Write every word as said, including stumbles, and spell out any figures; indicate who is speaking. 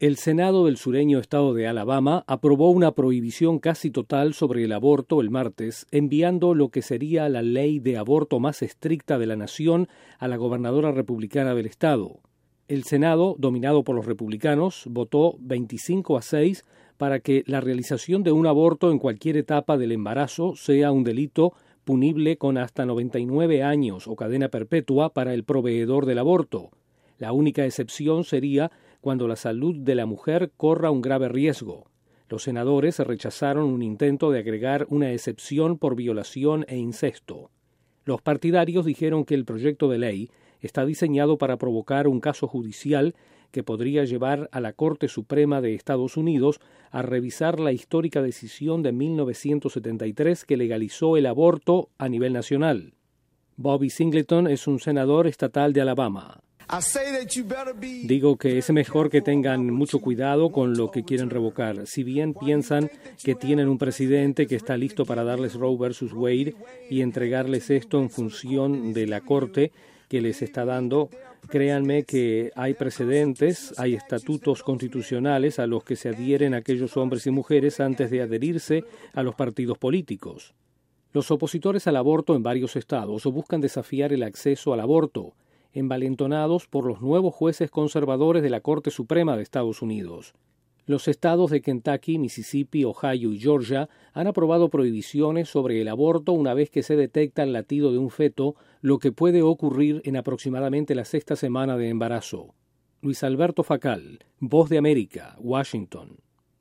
Speaker 1: El Senado del sureño estado de Alabama aprobó una prohibición casi total sobre el aborto el martes, enviando lo que sería la ley de aborto más estricta de la nación a la gobernadora republicana del estado. El Senado, dominado por los republicanos, votó veinticinco a seis para que la realización de un aborto en cualquier etapa del embarazo sea un delito punible con hasta noventa y nueve años o cadena perpetua para el proveedor del aborto. La única excepción sería cuando la salud de la mujer corra un grave riesgo. Los senadores rechazaron un intento de agregar una excepción por violación e incesto. Los partidarios dijeron que el proyecto de ley está diseñado para provocar un caso judicial que podría llevar a la Corte Suprema de Estados Unidos a revisar la histórica decisión de mil novecientos setenta y tres que legalizó el aborto a nivel nacional. Bobby Singleton es un senador estatal de Alabama. Digo que es mejor que tengan mucho cuidado con lo que quieren revocar. Si bien piensan que tienen un presidente que está listo para darles Roe versus Wade y entregarles esto en función de la corte que les está dando, créanme que hay precedentes, hay estatutos constitucionales a los que se adhieren aquellos hombres y mujeres antes de adherirse a los partidos políticos. Los opositores al aborto en varios estados buscan desafiar el acceso al aborto, envalentonados por los nuevos jueces conservadores de la Corte Suprema de Estados Unidos. Los estados de Kentucky, Mississippi, Ohio y Georgia han aprobado prohibiciones sobre el aborto una vez que se detecta el latido de un feto, lo que puede ocurrir en aproximadamente la sexta semana de embarazo. Luis Alberto Facal, Voz de América, Washington.